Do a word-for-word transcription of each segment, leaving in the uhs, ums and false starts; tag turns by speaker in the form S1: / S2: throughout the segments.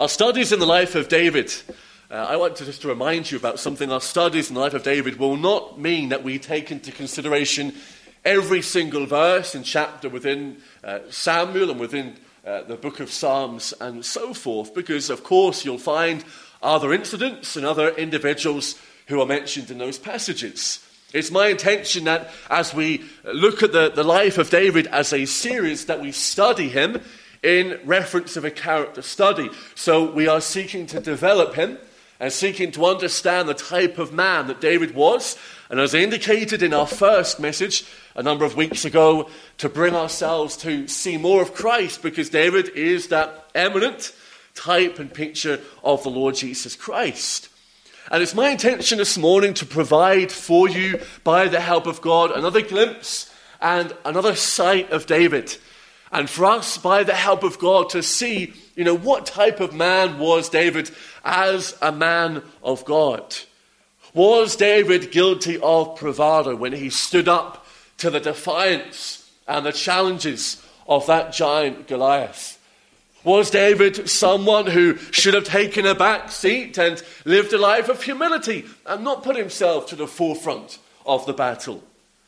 S1: Our studies in the life of David, uh, I want to just to remind you about something. Our studies in the life of David will not mean that we take into consideration every single verse and chapter within uh, Samuel and within uh, the book of Psalms and so forth, because of course you'll find other incidents and other individuals who are mentioned in those passages. It's my intention that as we look at the, the life of David as a series, that we study him in reference of a character study. So we are seeking to develop him and seeking to understand the type of man that David was. And as I indicated in our first message a number of weeks ago, to bring ourselves to see more of Christ, because David is that eminent type and picture of the Lord Jesus Christ. And it's my intention this morning to provide for you, by the help of God, another glimpse and another sight of David. And for us, by the help of God, to see, you know, what type of man was David as a man of God. Was David guilty of bravado when he stood up to the defiance and the challenges of that giant Goliath? Was David someone who should have taken a back seat and lived a life of humility and not put himself to the forefront of the battle?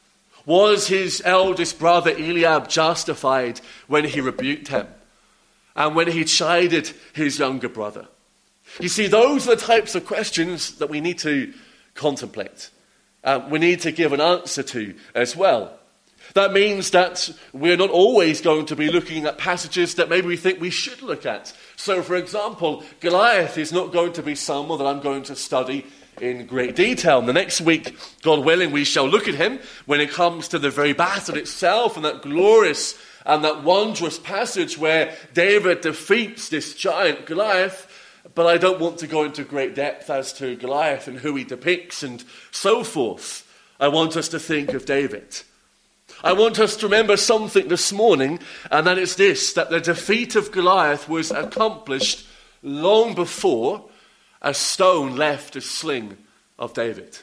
S1: Was his eldest brother Eliab justified when he rebuked him and when he chided his younger brother? You see, those are the types of questions that we need to contemplate. Uh, we need to give an answer to as well. That means that we're not always going to be looking at passages that maybe we think we should look at. So, for example, Goliath is not going to be someone that I'm going to study in great detail. And the next week, God willing, we shall look at him when it comes to the very battle itself and that glorious and that wondrous passage where David defeats this giant Goliath. But I don't want to go into great depth as to Goliath and who he depicts and so forth. I want us to think of David. I want us to remember something this morning, and that is this, that the defeat of Goliath was accomplished long before a stone left a sling of David.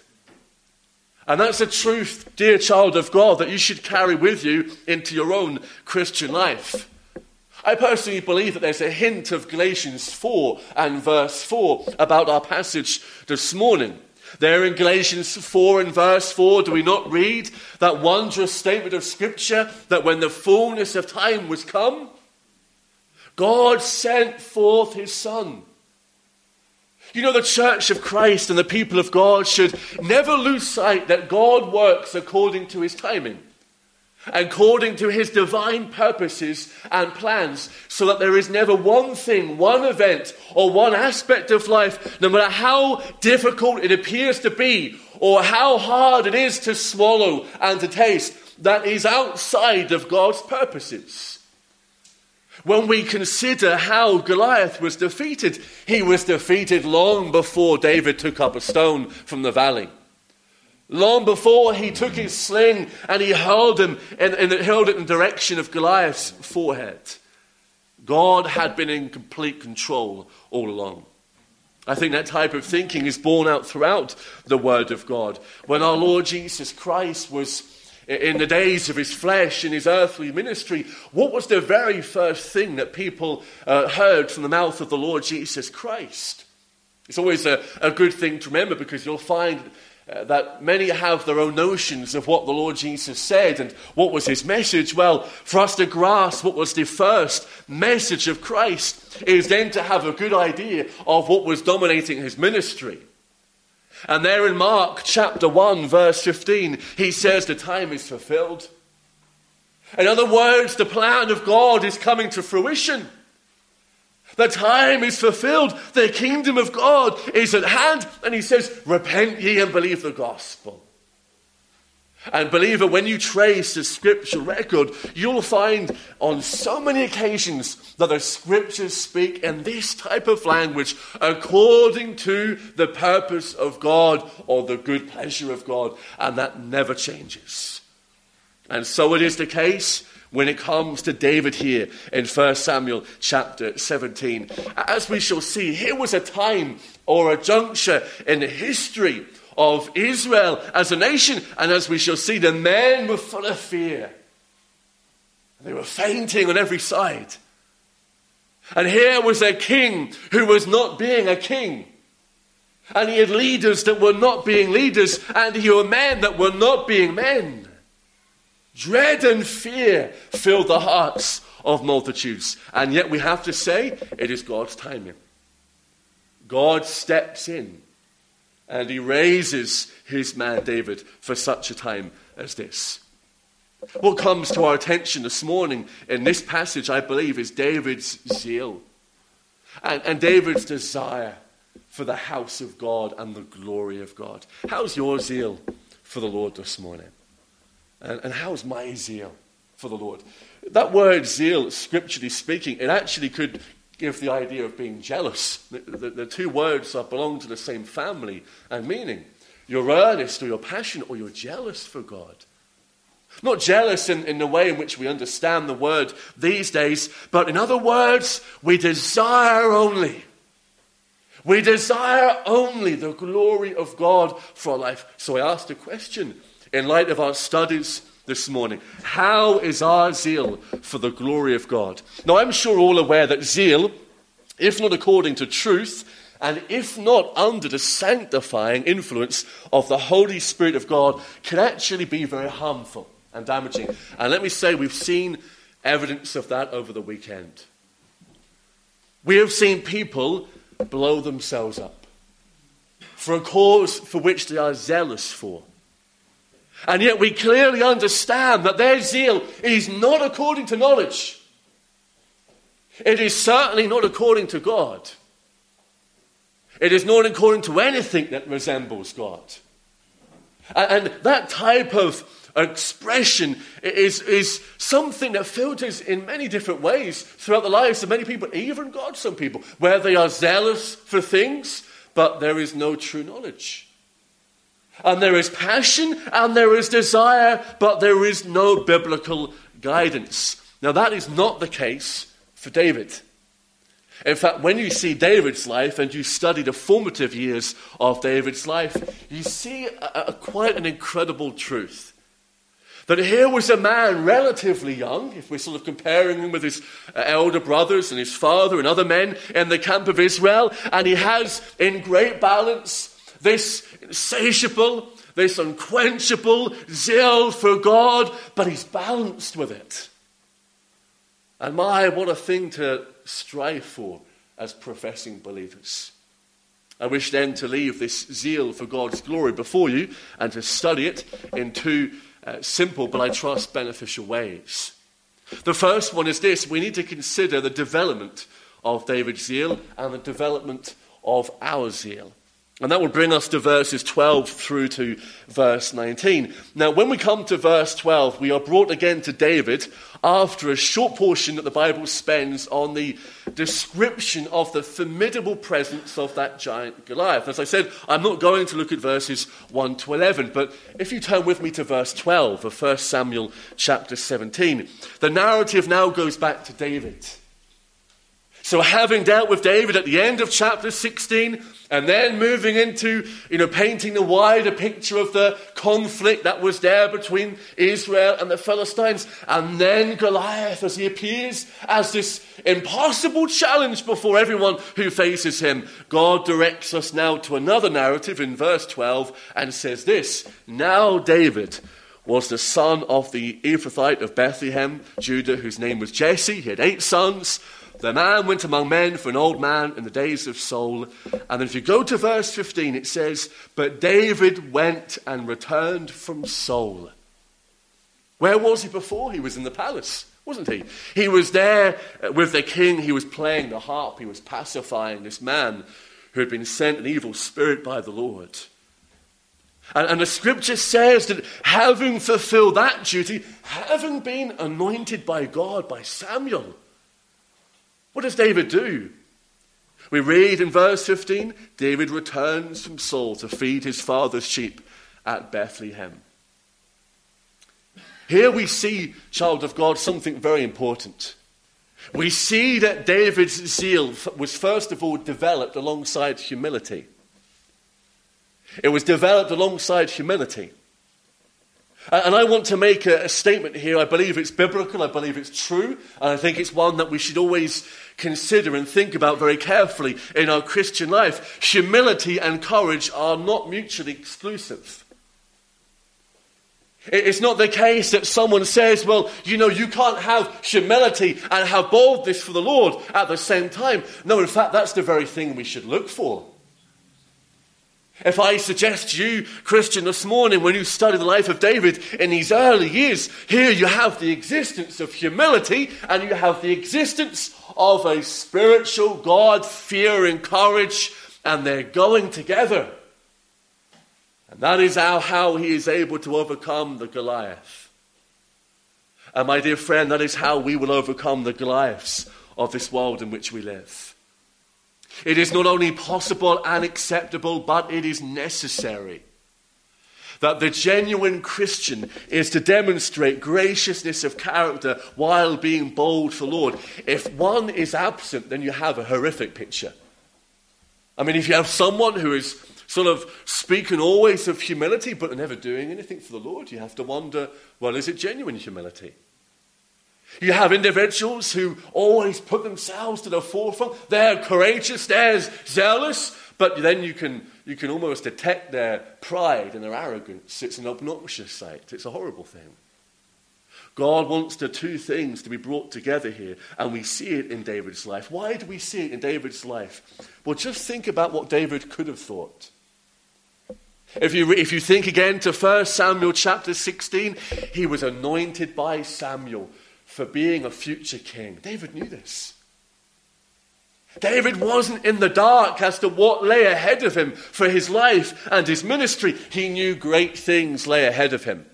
S1: And that's a truth, dear child of God, that you should carry with you into your own Christian life. I personally believe that there's a hint of Galatians four and verse four about our passage this morning. There in Galatians four and verse four, do we not read that wondrous statement of Scripture that when the fullness of time was come, God sent forth his Son? You know, the church of Christ and the people of God should never lose sight that God works according to his timing, according to his divine purposes and plans, so that there is never one thing, one event, or one aspect of life, no matter how difficult it appears to be, or how hard it is to swallow and to taste, that is outside of God's purposes. When we consider how Goliath was defeated, he was defeated long before David took up a stone from the valley. Long before he took his sling and he hurled him and, and hurled it in the direction of Goliath's forehead. God had been in complete control all along. I think that type of thinking is borne out throughout the Word of God. When our Lord Jesus Christ was in the days of his flesh, in his earthly ministry, what was the very first thing that people uh, heard from the mouth of the Lord Jesus Christ? It's always a, a good thing to remember, because you'll find Uh, that many have their own notions of what the Lord Jesus said and what was his message. Well, for us to grasp what was the first message of Christ is then to have a good idea of what was dominating his ministry. And there in Mark chapter one verse fifteen, he says the time is fulfilled. In other words, the plan of God is coming to fruition. The time is fulfilled. The kingdom of God is at hand. And he says, repent ye and believe the gospel. And believer, when you trace the scripture record, you'll find on so many occasions that the scriptures speak in this type of language according to the purpose of God or the good pleasure of God. And that never changes. And so it is the case when it comes to David here in First Samuel chapter seventeen. As we shall see, here was a time or a juncture in the history of Israel as a nation. And as we shall see, the men were full of fear. They were fainting on every side. And here was a king who was not being a king. And he had leaders that were not being leaders. And he had men that were not being men. Dread and fear filled the hearts of multitudes. And yet we have to say, it is God's timing. God steps in and he raises his man David for such a time as this. What comes to our attention this morning in this passage, I believe, is David's zeal and, and David's desire for the house of God and the glory of God. How's your zeal for the Lord this morning? And, and how's my zeal for the Lord? That word zeal, scripturally speaking, it actually could give the idea of being jealous. The, the, the two words are, belong to the same family and meaning. You're earnest or you're passionate or you're jealous for God. Not jealous in, in the way in which we understand the word these days, but in other words, we desire only. We desire only the glory of God for our life. So I asked a question in light of our studies this morning. How is our zeal for the glory of God? Now, I'm sure all aware that zeal, if not according to truth, and if not under the sanctifying influence of the Holy Spirit of God, can actually be very harmful and damaging. And let me say, we've seen evidence of that over the weekend. We have seen people blow themselves up for a cause for which they are zealous for. And yet we clearly understand that their zeal is not according to knowledge. It is certainly not according to God. It is not according to anything that resembles God. And, and that type of expression is, is something that filters in many different ways throughout the lives of many people, even God, some people, where they are zealous for things, but there is no true knowledge. And there is passion and there is desire, but there is no biblical guidance. Now that is not the case for David. In fact, when you see David's life and you study the formative years of David's life, you see a, a, quite an incredible truth. That here was a man relatively young, if we're sort of comparing him with his uh, elder brothers and his father and other men in the camp of Israel, and he has in great balance this insatiable, this unquenchable zeal for God, but he's balanced with it. And my, what a thing to strive for as professing believers. I wish then to leave this zeal for God's glory before you and to study it in two uh, simple but I trust beneficial ways. The first one is this: we need to consider the development of David's zeal and the development of our zeal. And that will bring us to verses twelve through to verse nineteen. Now, when we come to verse twelve, we are brought again to David after a short portion that the Bible spends on the description of the formidable presence of that giant Goliath. As I said, I'm not going to look at verses one to eleven, but if you turn with me to verse twelve of First Samuel chapter seventeen, the narrative now goes back to David. So having dealt with David at the end of chapter sixteen, and then moving into, you know, painting the wider picture of the conflict that was there between Israel and the Philistines, and then Goliath as he appears as this impossible challenge before everyone who faces him, God directs us now to another narrative in verse twelve and says this: Now David was the son of the Ephrathite of Bethlehem, Judah, whose name was Jesse. He had eight sons. The man went among men for an old man in the days of Saul. And then if you go to verse fifteen, it says, But David went and returned from Saul. Where was he before? He was in the palace, wasn't he? He was there with the king. He was playing the harp. He was pacifying this man who had been sent an evil spirit by the Lord. And, and the scripture says that having fulfilled that duty, having been anointed by God, by Samuel, what does David do? We read in verse fifteen, David returns from Saul to feed his father's sheep at Bethlehem. Here we see, child of God, something very important. We see that David's zeal was first of all developed alongside humility. It was developed alongside humility. And I want to make a, a statement here. I believe it's biblical, I believe it's true, and I think it's one that we should always consider and think about very carefully in our Christian life. Humility and courage are not mutually exclusive. It's not the case that someone says, well, you know, you can't have humility and have boldness for the Lord at the same time. No, in fact, that's the very thing we should look for. If I suggest to you, Christian, this morning, when you study the life of David in these early years, here you have the existence of humility and you have the existence of a spiritual God-fearing courage, and they're going together. And that is how, how he is able to overcome the Goliath. And my dear friend, that is how we will overcome the Goliaths of this world in which we live. It is not only possible and acceptable, but it is necessary that the genuine Christian is to demonstrate graciousness of character while being bold for the Lord. If one is absent, then you have a horrific picture. I mean, if you have someone who is sort of speaking always of humility, but never doing anything for the Lord, you have to wonder, well, is it genuine humility? You have individuals who always put themselves to the forefront. They're courageous, they're zealous, but then you can you can almost detect their pride and their arrogance. It's an obnoxious sight. It's a horrible thing. God wants the two things to be brought together here, and we see it in David's life. Why do we see it in David's life? Well, just think about what David could have thought. If you, if you think again to First Samuel chapter sixteen, he was anointed by Samuel for being a future king. David knew this. David wasn't in the dark as to what lay ahead of him for his life and his ministry. He knew great things lay ahead of him.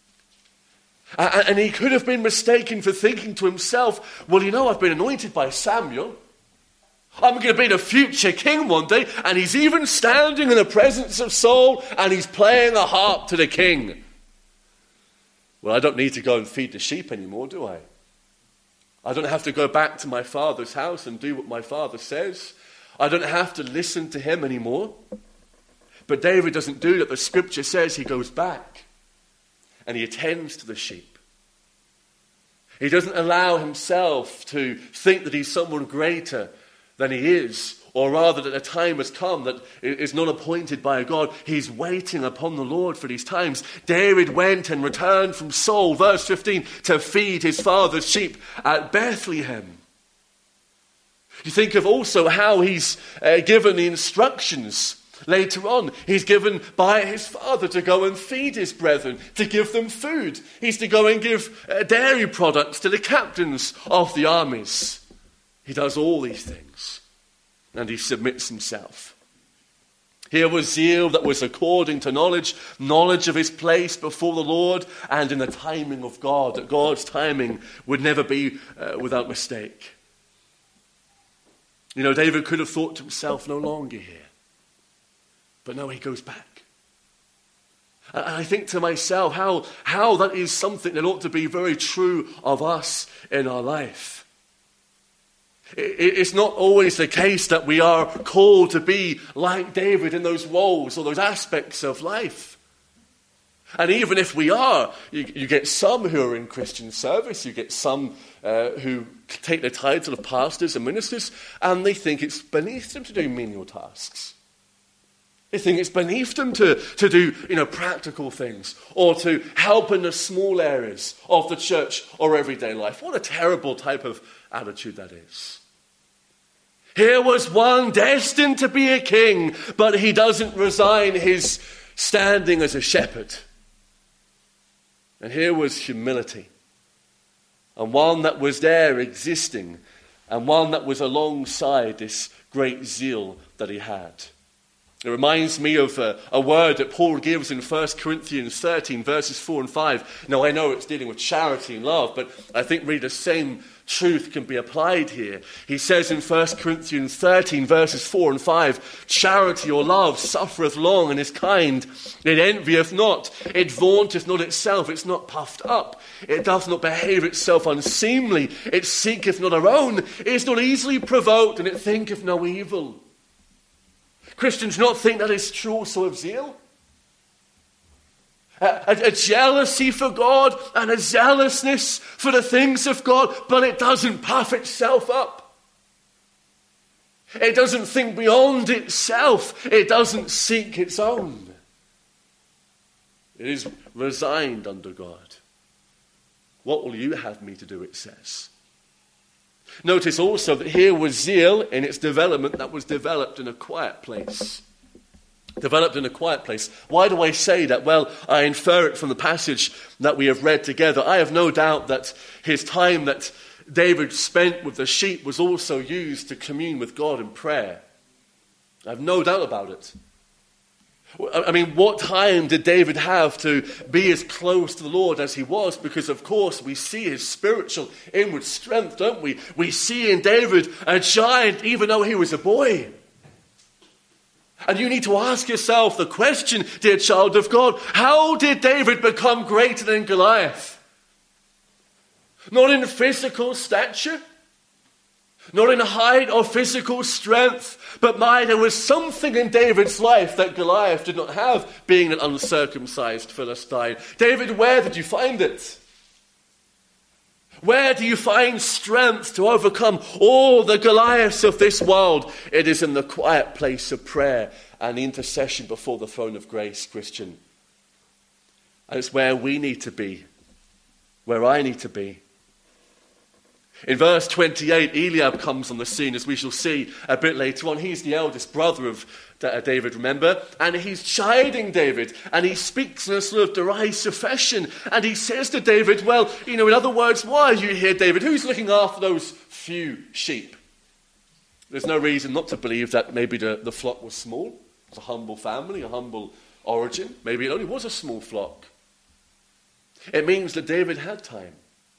S1: And he could have been mistaken for thinking to himself, well, you know, I've been anointed by Samuel. I'm going to be the future king one day. And he's even standing in the presence of Saul and he's playing a harp to the king. Well, I don't need to go and feed the sheep anymore, do I? I don't have to go back to my father's house and do what my father says. I don't have to listen to him anymore. But David doesn't do that. The scripture says he goes back and he attends to the sheep. He doesn't allow himself to think that he's someone greater than he is, or rather that a time has come that is not appointed by God. He's waiting upon the Lord for these times. David went and returned from Saul, verse fifteen, to feed his father's sheep at Bethlehem. You think of also how he's uh, given the instructions later on. He's given by his father to go and feed his brethren, to give them food. He's to go and give uh, dairy products to the captains of the armies. He does all these things, and he submits himself. Here was zeal that was according to knowledge, knowledge of his place before the Lord, and in the timing of God, that God's timing would never be uh, without mistake. You know, David could have thought to himself, no longer here. But no, he goes back. And I think to myself, how, how that is something that ought to be very true of us in our life. It's not always the case that we are called to be like David in those roles or those aspects of life. And even if we are, you, you get some who are in Christian service, you get some uh, who take the title of pastors and ministers, and they think it's beneath them to do menial tasks. They think it's beneath them to, to do, you know, practical things or to help in the small areas of the church or everyday life. What a terrible type of attitude that is. Here was one destined to be a king, but he doesn't resign his standing as a shepherd. And here was humility, and one that was there existing, and one that was alongside this great zeal that he had. It reminds me of a, a word that Paul gives in First Corinthians thirteen, verses four and five. Now, I know it's dealing with charity and love, but I think really the same truth can be applied here. He says in First Corinthians thirteen, verses four and five, charity or love suffereth long and is kind. It envieth not. It vaunteth not itself. It's not puffed up. It doth not behave itself unseemly. It seeketh not her own. It is not easily provoked, and it thinketh no evil. Christians not think that is true also of zeal. a, a, a jealousy for God and a zealousness for the things of God, but it doesn't puff itself up. It doesn't think beyond itself. It doesn't seek its own. It is resigned under God. What will you have me to do, it says. Notice also that here was zeal in its development that was developed in a quiet place. Developed in a quiet place. Why do I say that? Well, I infer it from the passage that we have read together. I have no doubt that his time that David spent with the sheep was also used to commune with God in prayer. I have no doubt about it. I mean, what time did David have to be as close to the Lord as he was? Because, of course, we see his spiritual inward strength, don't we? We see in David a giant, even though he was a boy. And you need to ask yourself the question, dear child of God, how did David become greater than Goliath? Not in physical stature, not in height or physical strength, but my, there was something in David's life that Goliath did not have, being an uncircumcised Philistine. David, where did you find it? Where do you find strength to overcome all the Goliaths of this world? It is in the quiet place of prayer and intercession before the throne of grace, Christian. And it's where we need to be, where I need to be. In verse twenty-eight, Eliab comes on the scene, as we shall see a bit later on. He's the eldest brother of David, remember? And he's chiding David, and he speaks in a sort of derisive fashion. And he says to David, well, you know, in other words, why are you here, David? Who's looking after those few sheep? There's no reason not to believe that maybe the, the flock was small. It's a humble family, a humble origin. Maybe it only was a small flock. It means that David had time.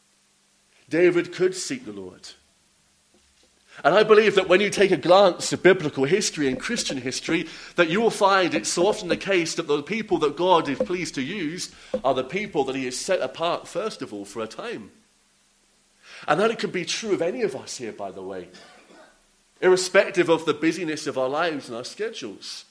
S1: David could seek the Lord. And I believe that when you take a glance at biblical history and Christian history, that you will find it's so often the case that the people that God is pleased to use are the people that he has set apart, first of all, for a time. And that it can be true of any of us here, by the way, irrespective of the busyness of our lives and our schedules.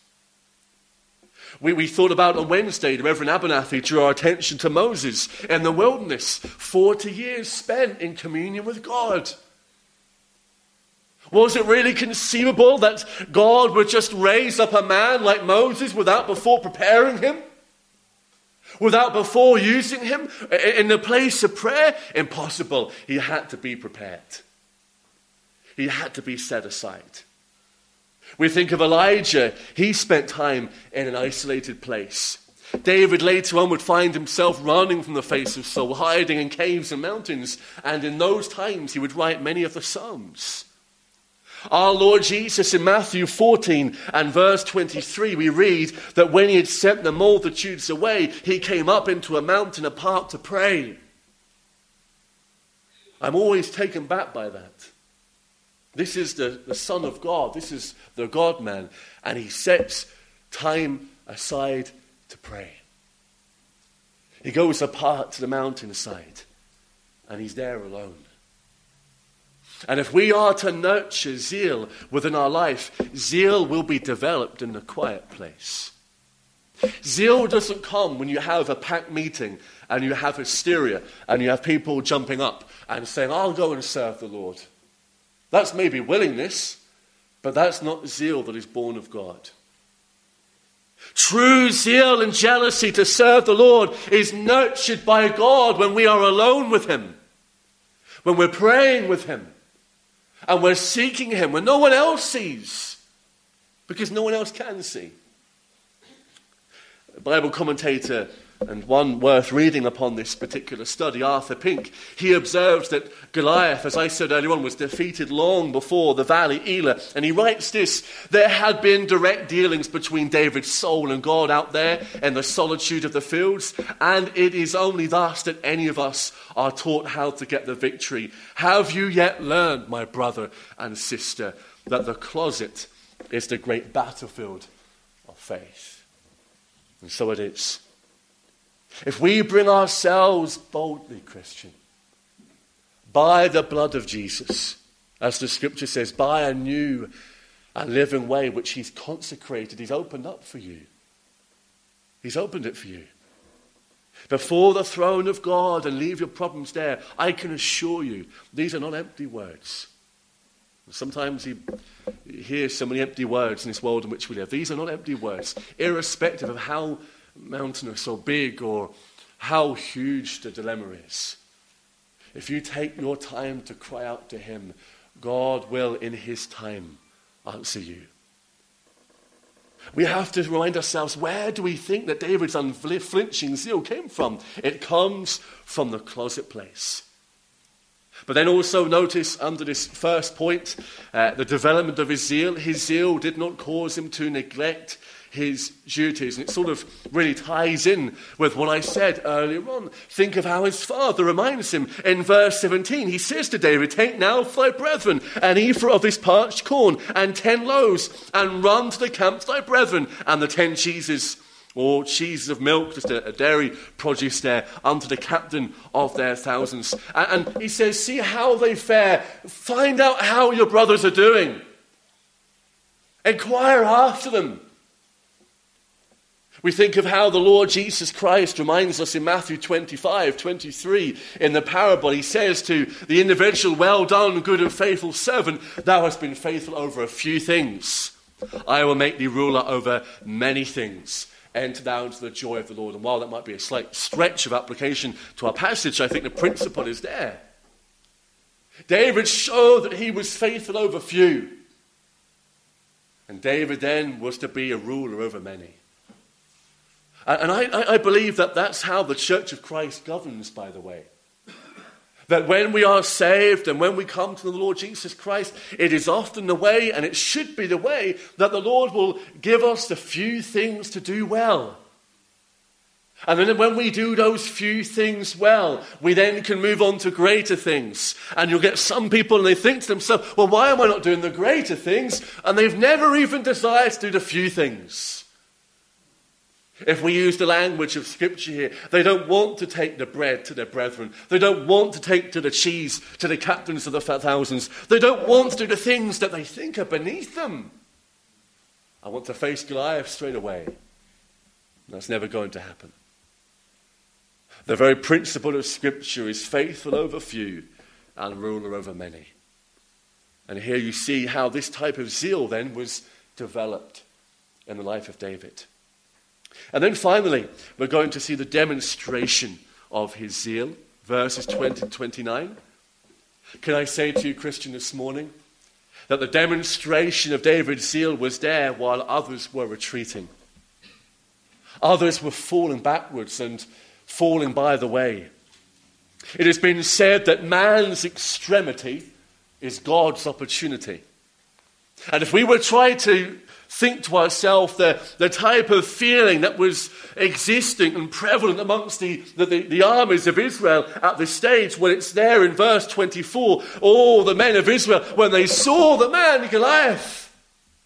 S1: We, we thought about on Wednesday, the Reverend Abernathy drew our attention to Moses in the wilderness, forty years spent in communion with God. Was it really conceivable that God would just raise up a man like Moses without before preparing him? Without before using him in the place of prayer? Impossible. He had to be prepared. He had to be set aside. We think of Elijah. He spent time in an isolated place. David later on would find himself running from the face of Saul, hiding in caves and mountains. And in those times he would write many of the Psalms. Our Lord Jesus in Matthew fourteen and verse twenty-three, we read that when he had sent the multitudes away, he came up into a mountain apart to pray. I'm always taken back by that. This is the, the Son of God. This is the God-man. And he sets time aside to pray. He goes apart to the mountainside. And he's there alone. And if we are to nurture zeal within our life, zeal will be developed in the quiet place. Zeal doesn't come when you have a packed meeting and you have hysteria and you have people jumping up and saying, I'll go and serve the Lord. That's maybe willingness, but that's not zeal that is born of God. True zeal and jealousy to serve the Lord is nurtured by God when we are alone with him, when we're praying with him, and we're seeking him when no one else sees, because no one else can see. A Bible commentator and one worth reading upon this particular study, Arthur Pink, he observes that Goliath, as I said earlier on, was defeated long before the valley Elah. And he writes this: there had been direct dealings between David's soul and God out there in the solitude of the fields, and it is only thus that any of us are taught how to get the victory. Have you yet learned, my brother and sister, that the closet is the great battlefield of faith? And so it is. If we bring ourselves boldly, Christian, by the blood of Jesus, as the scripture says, by a new and living way which he's consecrated, he's opened up for you. He's opened it for you. before the throne of God and leave your problems there, I can assure you, these are not empty words. Sometimes you hear so many empty words in this world in which we live. These are not empty words, irrespective of how mountainous or big or how huge the dilemma is. If you take your time to cry out to him, God will, in his time, answer you. We have to remind ourselves, where do we think that David's unflinching zeal came from? It comes from the closet place. But then also notice under this first point, uh, the development of his zeal. His zeal did not cause him to neglect his duties. And it sort of really ties in with what I said earlier on. Think of how his father reminds him in verse seventeen. He says to David, take now for thy brethren an ephah of this parched corn and ten loaves, and run to the camp to thy brethren, and the ten cheeses, or cheeses of milk, just a, a dairy produce there, unto the captain of their thousands. And, and he says, see how they fare. Find out how your brothers are doing. Inquire after them. We think of how the Lord Jesus Christ reminds us in Matthew twenty-five, twenty-three, in the parable. He says to the individual, well done, good and faithful servant, thou hast been faithful over a few things. I will make thee ruler over many things. Enter thou into the joy of the Lord. And while that might be a slight stretch of application to our passage, I think the principle is there. David showed that he was faithful over few. And David then was to be a ruler over many. And I, I believe that that's how the Church of Christ governs, by the way. That when we are saved and when we come to the Lord Jesus Christ, it is often the way, and it should be the way, that the Lord will give us the few things to do well. And then when we do those few things well, we then can move on to greater things. And you'll get some people and they think to themselves, well, why am I not doing the greater things? And they've never even desired to do the few things. If we use the language of Scripture here, they don't want to take the bread to their brethren. They don't want to take to the cheese to the captains of the thousands. They don't want to do the things that they think are beneath them. I want to face Goliath straight away. That's never going to happen. The very principle of Scripture is faithful over few and ruler over many. And here you see how this type of zeal then was developed in the life of David. And then finally, we're going to see the demonstration of his zeal, verses twenty to twenty-nine. Can I say to you, Christian, this morning, that the demonstration of David's zeal was there while others were retreating. Others were falling backwards and falling by the way. It has been said that man's extremity is God's opportunity. And if we were trying to think to ourselves the, the type of feeling that was existing and prevalent amongst the, the, the, the armies of Israel at this stage, when it's there in verse twenty-four, all the men of Israel, when they saw the man Goliath,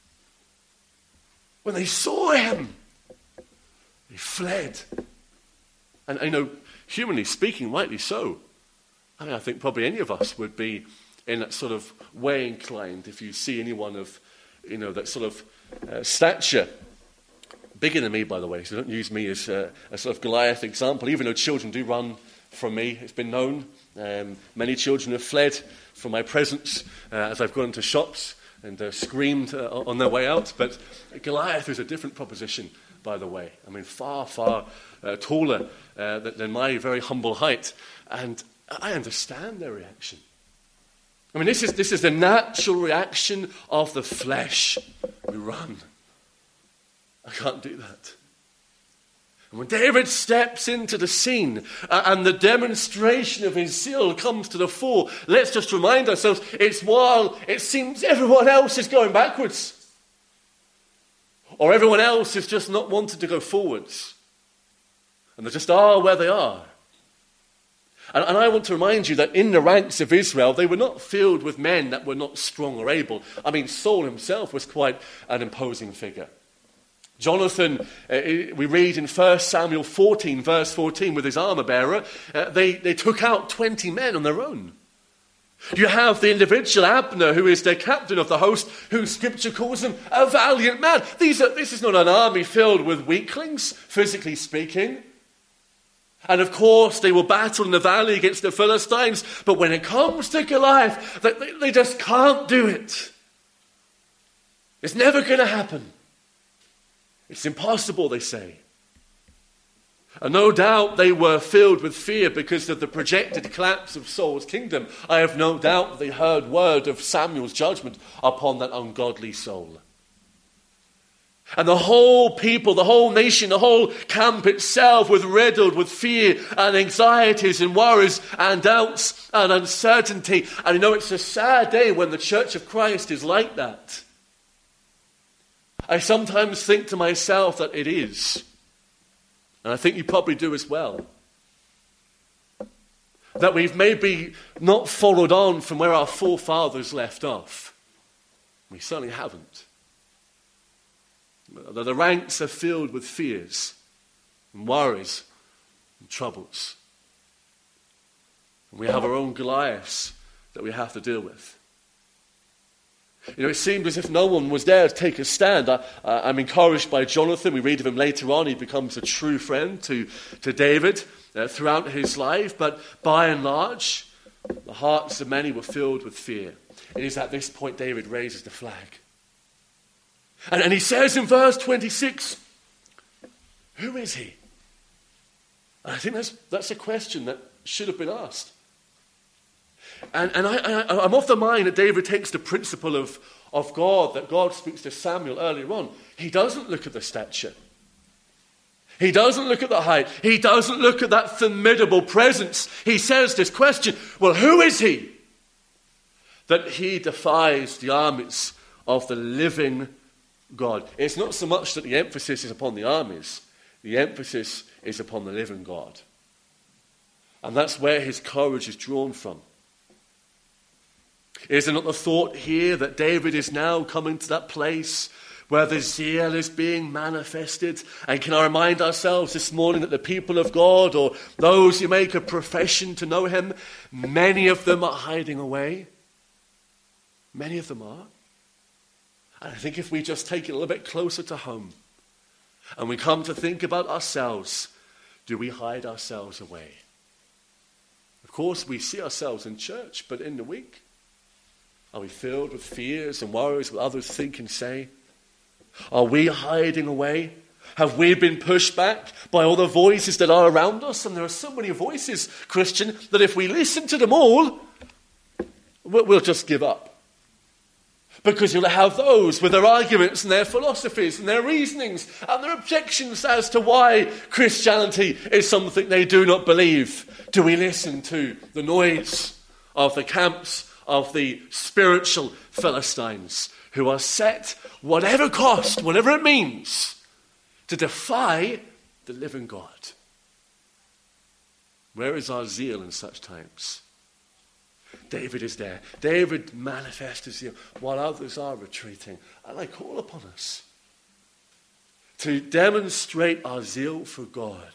S1: when they saw him, they fled. And you know, humanly speaking, rightly so. I mean, I think probably any of us would be in that sort of way inclined if you see anyone of, you know, that sort of uh, stature. Bigger than me, by the way, so don't use me as uh, a sort of Goliath example, even though children do run from me. It's been known. Um, many children have fled from my presence uh, as I've gone into shops and uh, screamed uh, on their way out. But Goliath is a different proposition, by the way. I mean, far, far uh, taller uh, than, than my very humble height. And I understand their reaction. I mean, this is this is the natural reaction of the flesh. We run. I can't do that. And when David steps into the scene uh, and the demonstration of his zeal comes to the fore, let's just remind ourselves, it's while it seems everyone else is going backwards. Or everyone else is just not wanting to go forwards. And they just are where they are. And, and I want to remind you that in the ranks of Israel, they were not filled with men that were not strong or able. I mean, Saul himself was quite an imposing figure. Jonathan, uh, we read in First Samuel fourteen, verse fourteen, with his armor bearer, uh, they, they took out twenty men on their own. You have the individual Abner, who is their captain of the host, who Scripture calls him a valiant man. These are, this is not an army filled with weaklings, physically speaking. And of course, they will battle in the valley against the Philistines. But when it comes to Goliath, they, they just can't do it. It's never going to happen. It's impossible, they say. And no doubt they were filled with fear because of the projected collapse of Saul's kingdom. I have no doubt they heard word of Samuel's judgment upon that ungodly Saul. And the whole people, the whole nation, the whole camp itself was riddled with fear and anxieties and worries and doubts and uncertainty. And you know, it's a sad day when the Church of Christ is like that. I sometimes think to myself that it is. And I think you probably do as well. That we've maybe not followed on from where our forefathers left off. We certainly haven't. The ranks are filled with fears and worries and troubles. And we have our own Goliaths that we have to deal with. You know, it seemed as if no one was there to take a stand. I, I'm encouraged by Jonathan. We read of him later on. He becomes a true friend to, to David uh, throughout his life. But by and large, the hearts of many were filled with fear. It is at this point David raises the flag. And, and he says in verse twenty-six, who is he? And I think that's, that's a question that should have been asked. And, and I, I, I'm of the mind that David takes the principle of, of God, that God speaks to Samuel earlier on. He doesn't look at the stature. He doesn't look at the height. He doesn't look at that formidable presence. He says this question, well, who is he? That he defies the armies of the living God. It's not so much that the emphasis is upon the armies. The emphasis is upon the living God. And that's where his courage is drawn from. Is it not the thought here that David is now coming to that place where the zeal is being manifested? And can I remind ourselves this morning that the people of God, or those who make a profession to know him, many of them are hiding away. Many of them are. And I think if we just take it a little bit closer to home and we come to think about ourselves, do we hide ourselves away? Of course, we see ourselves in church, but in the week, are we filled with fears and worries what others think and say? Are we hiding away? Have we been pushed back by all the voices that are around us? And there are so many voices, Christian, that if we listen to them all, we'll just give up. Because you'll have those with their arguments and their philosophies and their reasonings and their objections as to why Christianity is something they do not believe. Do we listen to the noise of the camps of the spiritual Philistines who are set, whatever cost, whatever it means, to defy the living God? Where is our zeal in such times? David is there. David manifests his zeal while others are retreating. And I call upon us to demonstrate our zeal for God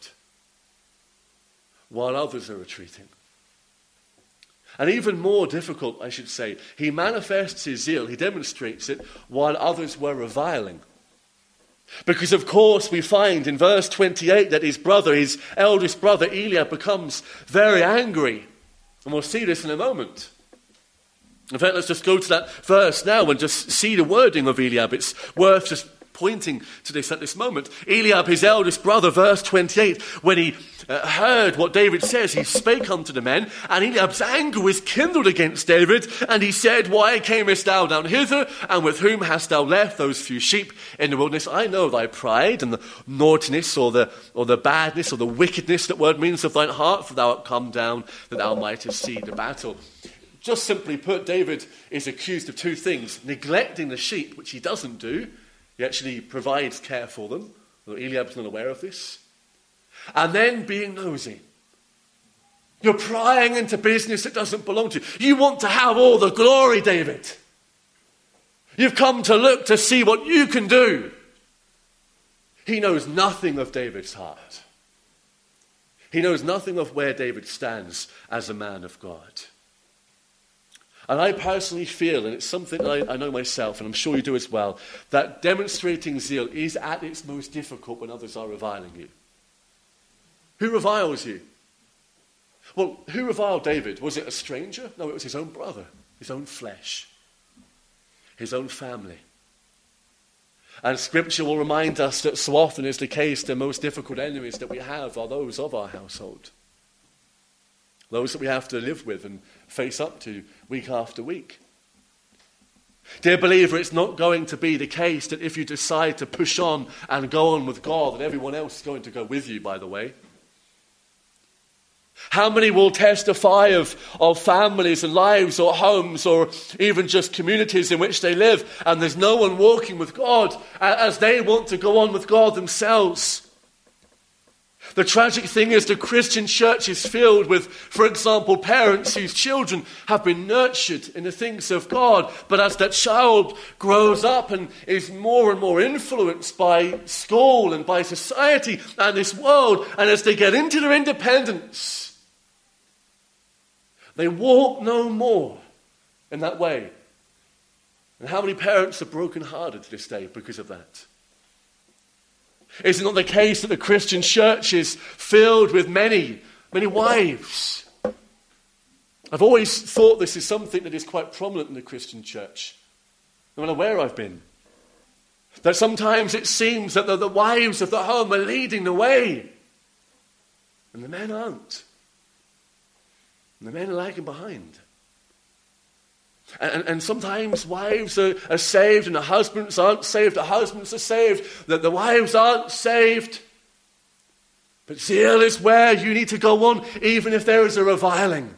S1: while others are retreating. And even more difficult, I should say, he manifests his zeal, he demonstrates it while others were reviling. Because of course we find in verse twenty-eight that his brother, his eldest brother Eliab, becomes very angry. And we'll see this in a moment. In fact, let's just go to that verse now and just see the wording of Eliab. It's worth just pointing to this at this moment. Eliab, his eldest brother, verse twenty-eight, when he uh, heard what David says, he spake unto the men, and Eliab's anger was kindled against David, and he said, why camest thou down hither, and with whom hast thou left those few sheep in the wilderness? I know thy pride and the naughtiness or the or the badness or the wickedness, that word means, of thine heart, for thou art come down that thou mightest see the battle. Just simply put, David is accused of two things: neglecting the sheep, which he doesn't do. He actually provides care for them, though Eliab's not aware of this. And then being nosy. You're prying into business that doesn't belong to you. You want to have all the glory, David. You've come to look to see what you can do. He knows nothing of David's heart. He knows nothing of where David stands as a man of God. And I personally feel, and it's something I, I know myself, and I'm sure you do as well, that demonstrating zeal is at its most difficult when others are reviling you. Who reviles you? Well, who reviled David? Was it a stranger? No, it was his own brother, his own flesh, his own family. And Scripture will remind us that so often is the case, the most difficult enemies that we have are those of our household. Those that we have to live with and face up to week after week. Dear believer, it's not going to be the case that if you decide to push on and go on with God, that everyone else is going to go with you, by the way. How many will testify of, of families and lives or homes or even just communities in which they live, and there's no one walking with God as they want to go on with God themselves? The tragic thing is the Christian church is filled with, for example, parents whose children have been nurtured in the things of God, but as that child grows up and is more and more influenced by school and by society and this world, and as they get into their independence, they walk no more in that way. And how many parents are brokenhearted to this day because of that? Is it not the case that the Christian church is filled with many, many wives? I've always thought this is something that is quite prominent in the Christian church, no matter where I've been. That sometimes it seems that the, the wives of the home are leading the way, and the men aren't. And the men are lagging behind. And, and sometimes wives are, are saved and the husbands aren't saved. The husbands are saved, that the wives aren't saved. But zeal is where you need to go on, even if there is a reviling.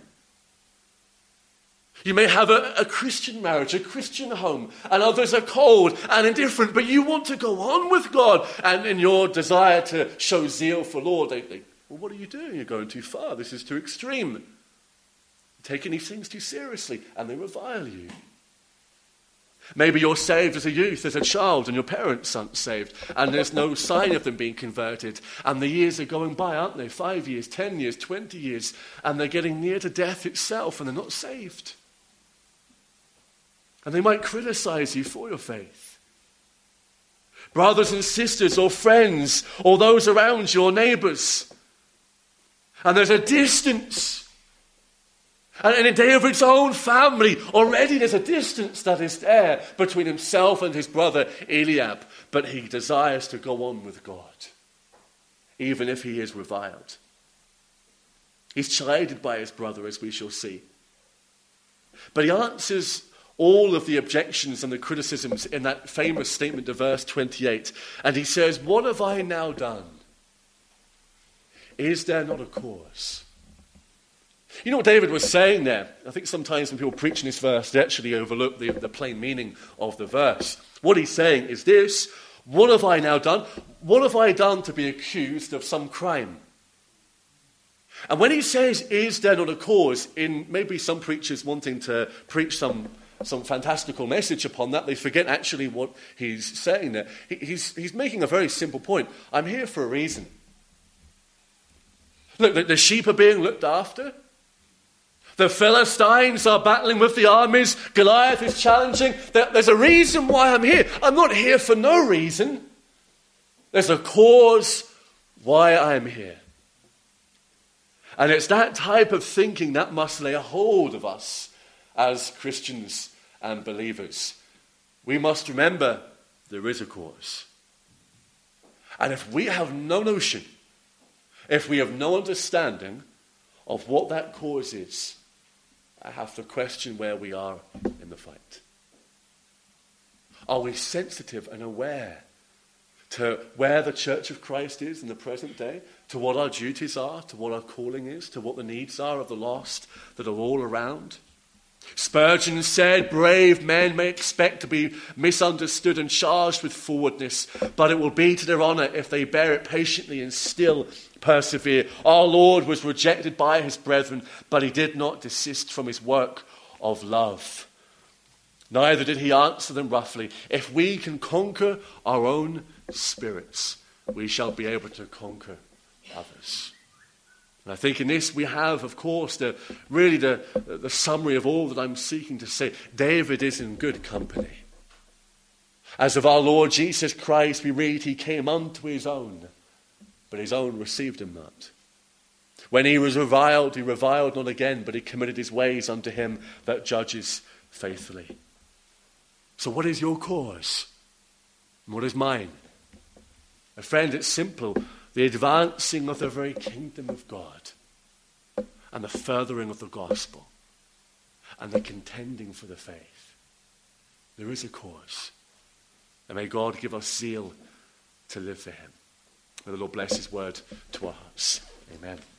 S1: You may have a, a Christian marriage, a Christian home, and others are cold and indifferent, but you want to go on with God. And in your desire to show zeal for Lord, they think, well, what are you doing? You're going too far. This is too extreme. Taking these things too seriously, and they revile you. Maybe you're saved as a youth, as a child, and your parents aren't saved, and there's no sign of them being converted, and the years are going by, aren't they? Five years, ten years, twenty years, and they're getting near to death itself, and they're not saved. And they might criticize you for your faith. Brothers and sisters, or friends, or those around you, or neighbors, and there's a distance. And in David's own family, already there's a distance that is there between himself and his brother Eliab. But he desires to go on with God, even if he is reviled. He's chided by his brother, as we shall see. But he answers all of the objections and the criticisms in that famous statement of verse twenty-eight. And he says, what have I now done? Is there not a cause? You know what David was saying there? I think sometimes when people preach in this verse, they actually overlook the, the plain meaning of the verse. What he's saying is this: what have I now done? What have I done to be accused of some crime? And when he says, is there not a cause, in maybe some preachers wanting to preach some, some fantastical message upon that, they forget actually what he's saying there. He, he's, he's making a very simple point. I'm here for a reason. Look, the, the sheep are being looked after. The Philistines are battling with the armies. Goliath is challenging. There's a reason why I'm here. I'm not here for no reason. There's a cause why I'm here. And it's that type of thinking that must lay a hold of us as Christians and believers. We must remember there is a cause. And if we have no notion, if we have no understanding of what that cause is, I have to question where we are in the fight. Are we sensitive and aware to where the Church of Christ is in the present day, to what our duties are, to what our calling is, to what the needs are of the lost that are all around? Spurgeon said, brave men may expect to be misunderstood and charged with forwardness, but it will be to their honor if they bear it patiently and still persevere. Our Lord was rejected by his brethren, but he did not desist from his work of love. Neither did he answer them roughly. If we can conquer our own spirits, we shall be able to conquer others. And I think in this we have, of course, the really the, the summary of all that I'm seeking to say. David is in good company. As of our Lord Jesus Christ, we read, he came unto his own, but his own received him not. When he was reviled, he reviled not again, but he committed his ways unto him that judges faithfully. So what is your cause? And what is mine? My friend, it's simple. The advancing of the very kingdom of God, and the furthering of the gospel, and the contending for the faith. There is a cause. And may God give us zeal to live for him. May the Lord bless his word to our hearts. Amen.